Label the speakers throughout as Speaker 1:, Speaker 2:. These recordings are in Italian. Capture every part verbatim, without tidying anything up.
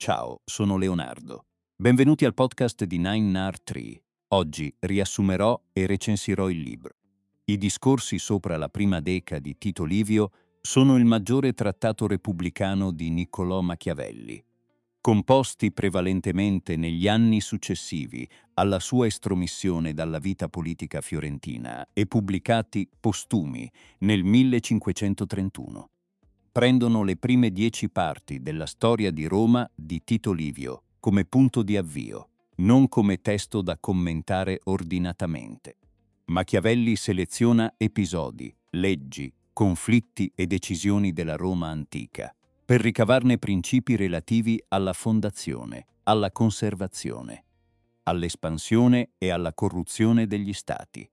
Speaker 1: Ciao, sono Leonardo. Benvenuti al podcast di Nine N A R tre. Oggi riassumerò e recensirò il libro. I discorsi sopra la prima deca di Tito Livio sono il maggiore trattato repubblicano di Niccolò Machiavelli. Composti prevalentemente negli anni successivi alla sua estromissione dalla vita politica fiorentina e pubblicati postumi nel millecinquecentotrentuno. Prendono le prime dieci parti della storia di Roma di Tito Livio come punto di avvio, non come testo da commentare ordinatamente. Machiavelli seleziona episodi, leggi, conflitti e decisioni della Roma antica, per ricavarne principi relativi alla fondazione, alla conservazione, all'espansione e alla corruzione degli stati.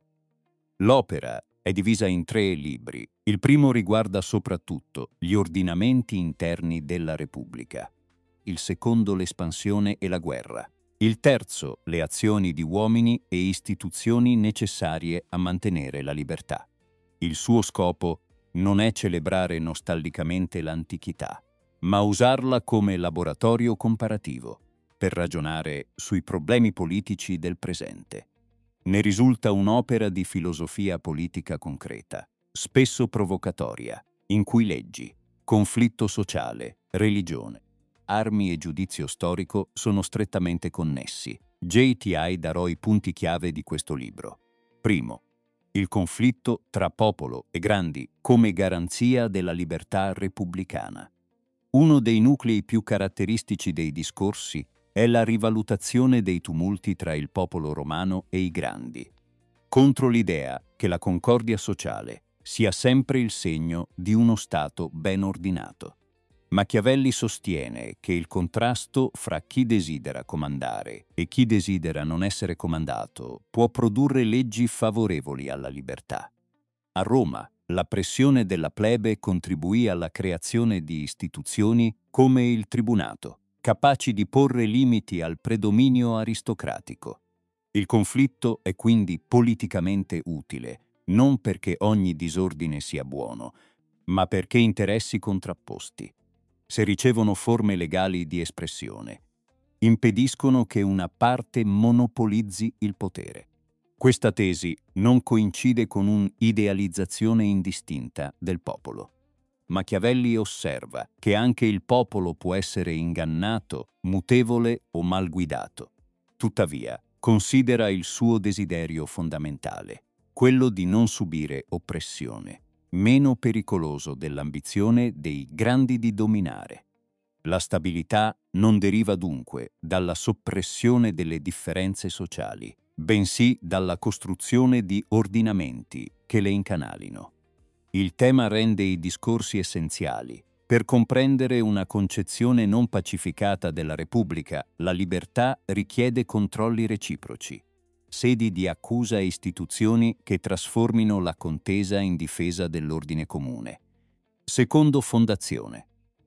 Speaker 1: L'opera è divisa in tre libri. Il primo riguarda soprattutto gli ordinamenti interni della Repubblica. Il secondo l'espansione e la guerra. Il terzo le azioni di uomini e istituzioni necessarie a mantenere la libertà. Il suo scopo non è celebrare nostalgicamente l'antichità, ma usarla come laboratorio comparativo per ragionare sui problemi politici del presente. Ne risulta un'opera di filosofia politica concreta, spesso provocatoria, in cui leggi, conflitto sociale, religione, armi e giudizio storico sono strettamente connessi. J T I darò i punti chiave di questo libro. Primo, il conflitto tra popolo e grandi come garanzia della libertà repubblicana. Uno dei nuclei più caratteristici dei discorsi è la rivalutazione dei tumulti tra il popolo romano e i grandi, contro l'idea che la concordia sociale sia sempre il segno di uno Stato ben ordinato. Machiavelli sostiene che il contrasto fra chi desidera comandare e chi desidera non essere comandato può produrre leggi favorevoli alla libertà. A Roma, la pressione della plebe contribuì alla creazione di istituzioni come il tribunato, capaci di porre limiti al predominio aristocratico. Il conflitto è quindi politicamente utile, non perché ogni disordine sia buono, ma perché interessi contrapposti, se ricevono forme legali di espressione, impediscono che una parte monopolizzi il potere. Questa tesi non coincide con un'idealizzazione indistinta del popolo. Machiavelli osserva che anche il popolo può essere ingannato, mutevole o mal guidato. Tuttavia, considera il suo desiderio fondamentale, quello di non subire oppressione, meno pericoloso dell'ambizione dei grandi di dominare. La stabilità non deriva dunque dalla soppressione delle differenze sociali, bensì dalla costruzione di ordinamenti che le incanalino. Il tema rende i discorsi essenziali. Per comprendere una concezione non pacificata della Repubblica, la libertà richiede controlli reciproci, sedi di accusa e istituzioni che trasformino la contesa in difesa dell'ordine comune. Secondo fondazione,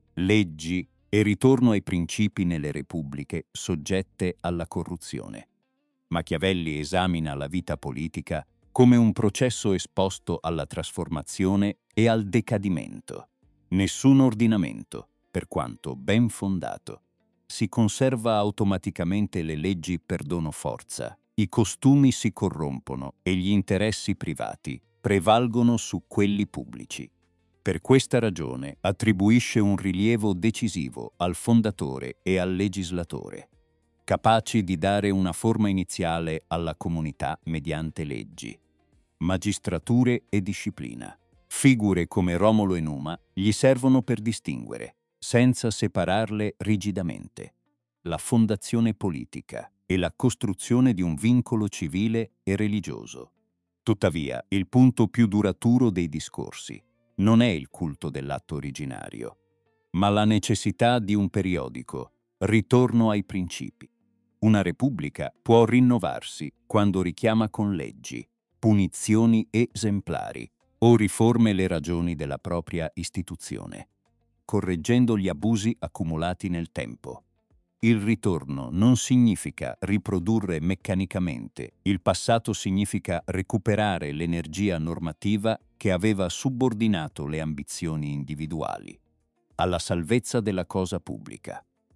Speaker 1: leggi e ritorno ai principi nelle repubbliche soggette alla corruzione. Machiavelli esamina la vita politica come un processo esposto alla trasformazione e al decadimento. Nessun ordinamento, per quanto ben fondato, si conserva automaticamente. Le leggi perdono forza, i costumi si corrompono e gli interessi privati prevalgono su quelli pubblici. Per questa ragione attribuisce un rilievo decisivo al fondatore e al legislatore, capaci di dare una forma iniziale alla comunità mediante leggi, magistrature e disciplina. Figure come Romolo e Numa gli servono per distinguere, senza separarle rigidamente, la fondazione politica e la costruzione di un vincolo civile e religioso. Tuttavia, il punto più duraturo dei discorsi non è il culto dell'atto originario, ma la necessità di un periodico ritorno ai principi. Una repubblica può rinnovarsi quando richiama con leggi, punizioni esemplari o riforme le ragioni della propria istituzione, correggendo gli abusi accumulati nel tempo. Il ritorno non significa riprodurre meccanicamente, il passato significa recuperare l'energia normativa che aveva subordinato le ambizioni individuali alla salvezza della cosa pubblica.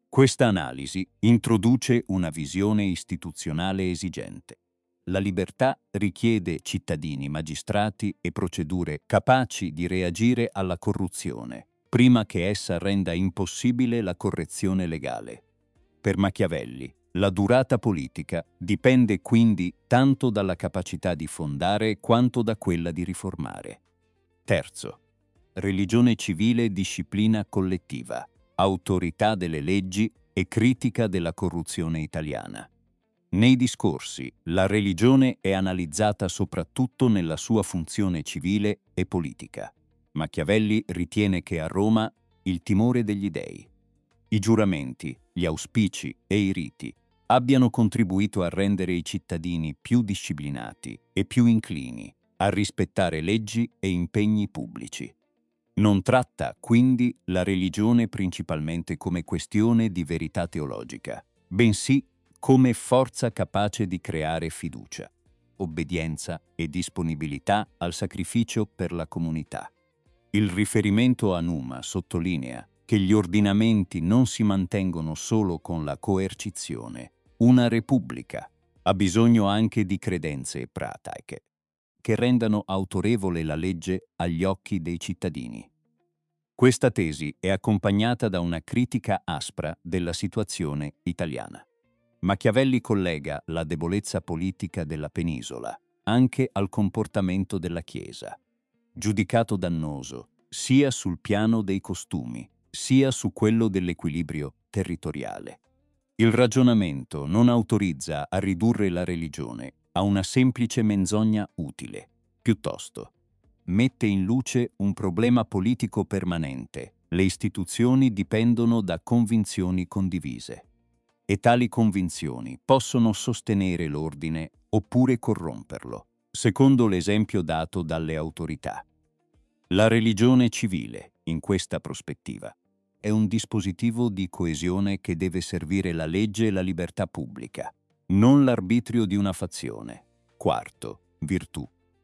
Speaker 1: Questa analisi introduce una visione istituzionale esigente. La libertà richiede cittadini, magistrati e procedure capaci di reagire alla corruzione, prima che essa renda impossibile la correzione legale. Per Machiavelli, la durata politica dipende quindi tanto dalla capacità di fondare quanto da quella di riformare. Terzo, religione civile, disciplina collettiva, autorità delle leggi e critica della corruzione italiana. Nei discorsi, la religione è analizzata soprattutto nella sua funzione civile e politica. Machiavelli ritiene che a Roma il timore degli dei, i giuramenti, gli auspici e i riti abbiano contribuito a rendere i cittadini più disciplinati e più inclini a rispettare leggi e impegni pubblici. Non tratta, quindi, la religione principalmente come questione di verità teologica, bensì come forza capace di creare fiducia, obbedienza e disponibilità al sacrificio per la comunità. Il riferimento a Numa sottolinea che gli ordinamenti non si mantengono solo con la coercizione. Una repubblica ha bisogno anche di credenze e pratiche che rendano autorevole la legge agli occhi dei cittadini. Questa tesi è accompagnata da una critica aspra della situazione italiana. Machiavelli collega la debolezza politica della penisola anche al comportamento della Chiesa, giudicato dannoso sia sul piano dei costumi, sia su quello dell'equilibrio territoriale. Il ragionamento non autorizza a ridurre la religione a una semplice menzogna utile, piuttosto mette in luce un problema politico permanente. Le istituzioni dipendono da convinzioni condivise e tali convinzioni possono sostenere l'ordine oppure corromperlo, secondo l'esempio dato dalle autorità. La religione civile, in questa prospettiva, è un dispositivo di coesione che deve servire la legge e la libertà pubblica, non l'arbitrio di una fazione. Quarto, virtù,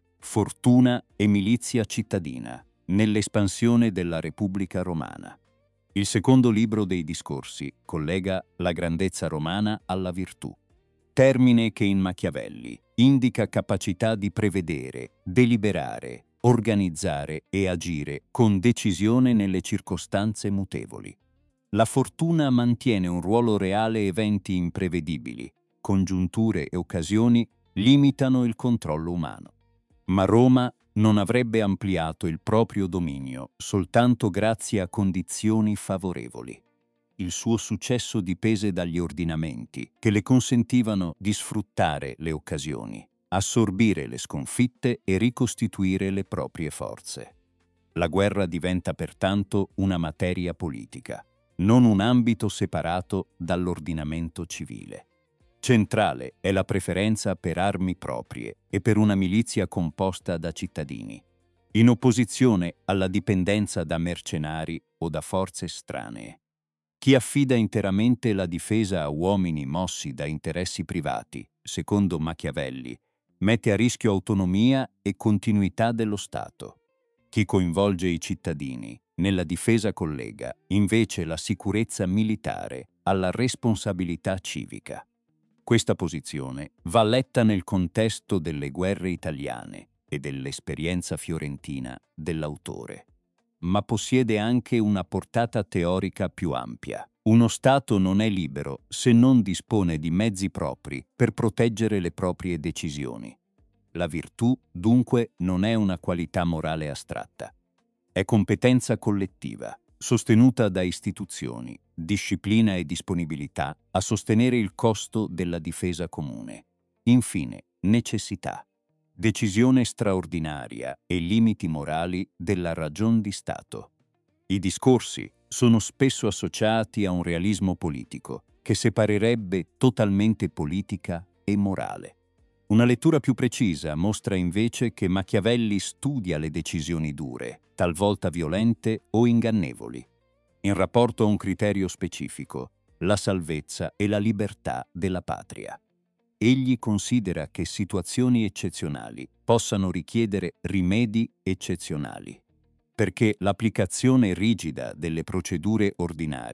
Speaker 1: fortuna e milizia cittadina, nell'espansione della Repubblica Romana. Il secondo libro dei Discorsi collega la grandezza romana alla virtù, termine che in Machiavelli indica capacità di prevedere, deliberare, organizzare e agire con decisione nelle circostanze mutevoli. La fortuna mantiene un ruolo reale, eventi imprevedibili, congiunture e occasioni limitano il controllo umano. Ma Roma non avrebbe ampliato il proprio dominio soltanto grazie a condizioni favorevoli. Il suo successo dipese dagli ordinamenti che le consentivano di sfruttare le occasioni, assorbire le sconfitte e ricostituire le proprie forze. La guerra diventa pertanto una materia politica, non un ambito separato dall'ordinamento civile. Centrale è la preferenza per armi proprie e per una milizia composta da cittadini, in opposizione alla dipendenza da mercenari o da forze estranee. Chi affida interamente la difesa a uomini mossi da interessi privati, secondo Machiavelli, mette a rischio autonomia e continuità dello Stato. Chi coinvolge i cittadini nella difesa collega invece la sicurezza militare alla responsabilità civica. Questa posizione va letta nel contesto delle guerre italiane e dell'esperienza fiorentina dell'autore, ma possiede anche una portata teorica più ampia. Uno Stato non è libero se non dispone di mezzi propri per proteggere le proprie decisioni. La virtù, dunque, non è una qualità morale astratta. È competenza collettiva, sostenuta da istituzioni, disciplina e disponibilità a sostenere il costo della difesa comune. Infine, necessità, decisione straordinaria e limiti morali della ragion di Stato. I discorsi sono spesso associati a un realismo politico che separerebbe totalmente politica e morale. Una lettura più precisa mostra invece che Machiavelli studia le decisioni dure, talvolta violente o ingannevoli, in rapporto a un criterio specifico, la salvezza e la libertà della patria. Egli considera che situazioni eccezionali possano richiedere rimedi eccezionali, perché l'applicazione rigida delle procedure ordinarie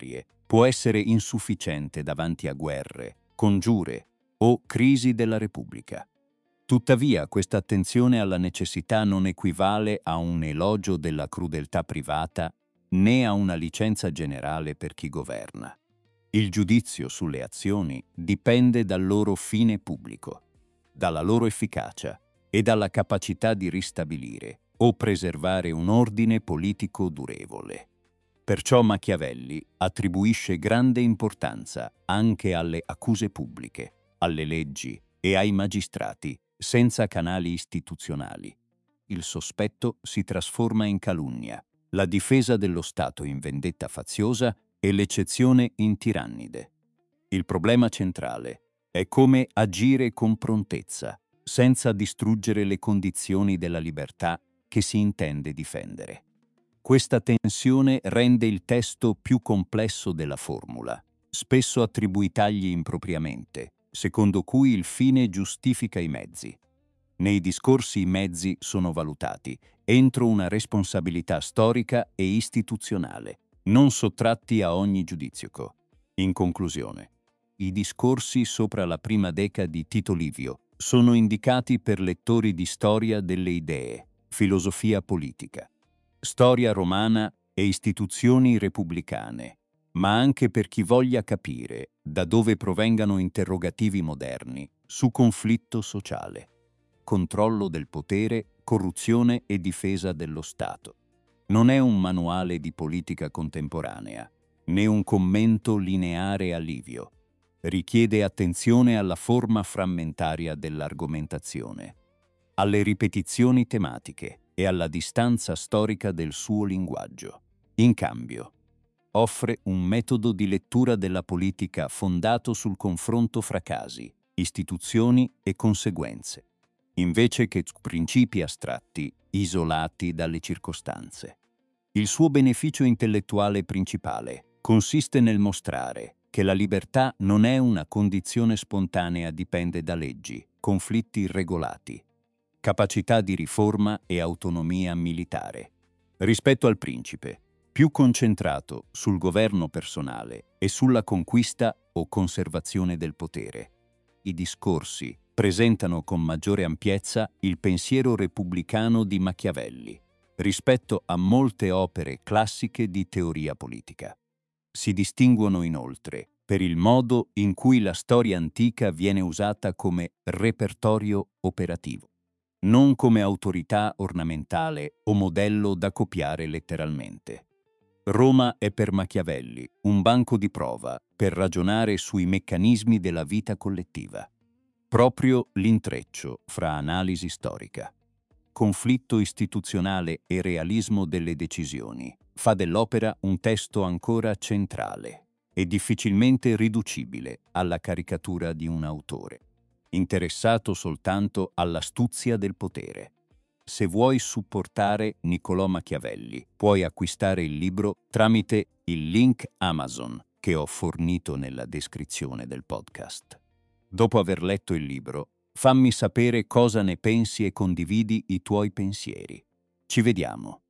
Speaker 1: può essere insufficiente davanti a guerre, congiure o crisi della Repubblica. Tuttavia, questa attenzione alla necessità non equivale a un elogio della crudeltà privata né a una licenza generale per chi governa. Il giudizio sulle azioni dipende dal loro fine pubblico, dalla loro efficacia e dalla capacità di ristabilire o preservare un ordine politico durevole. Perciò Machiavelli attribuisce grande importanza anche alle accuse pubbliche, alle leggi e ai magistrati senza canali istituzionali. Il sospetto si trasforma in calunnia, la difesa dello Stato in vendetta faziosa e l'eccezione in tirannide. Il problema centrale è come agire con prontezza, senza distruggere le condizioni della libertà che si intende difendere. Questa tensione rende il testo più complesso della formula, spesso attribui tagli impropriamente, secondo cui il fine giustifica i mezzi. Nei discorsi i mezzi sono valutati entro una responsabilità storica e istituzionale, non sottratti a ogni giudizio. In conclusione, i discorsi sopra la prima deca di Tito Livio sono indicati per lettori di storia delle idee, filosofia politica, storia romana e istituzioni repubblicane, ma anche per chi voglia capire da dove provengano interrogativi moderni su conflitto sociale, controllo del potere, corruzione e difesa dello Stato. Non è un manuale di politica contemporanea, né un commento lineare a Livio. Richiede attenzione alla forma frammentaria dell'argomentazione, alle ripetizioni tematiche e alla distanza storica del suo linguaggio. In cambio, offre un metodo di lettura della politica fondato sul confronto fra casi, istituzioni e conseguenze, invece che su principi astratti isolati dalle circostanze. Il suo beneficio intellettuale principale consiste nel mostrare che la libertà non è una condizione spontanea, dipende da leggi, conflitti regolati, capacità di riforma e autonomia militare. Rispetto al principe, più concentrato sul governo personale e sulla conquista o conservazione del potere. I discorsi presentano con maggiore ampiezza il pensiero repubblicano di Machiavelli rispetto a molte opere classiche di teoria politica. Si distinguono inoltre per il modo in cui la storia antica viene usata come repertorio operativo, non come autorità ornamentale o modello da copiare letteralmente. Roma è per Machiavelli un banco di prova per ragionare sui meccanismi della vita collettiva. Proprio l'intreccio fra analisi storica, conflitto istituzionale e realismo delle decisioni fa dell'opera un testo ancora centrale e difficilmente riducibile alla caricatura di un autore, interessato soltanto all'astuzia del potere. Se vuoi supportare Niccolò Machiavelli, puoi acquistare il libro tramite il link Amazon che ho fornito nella descrizione del podcast. Dopo aver letto il libro, fammi sapere cosa ne pensi e condividi i tuoi pensieri. Ci vediamo.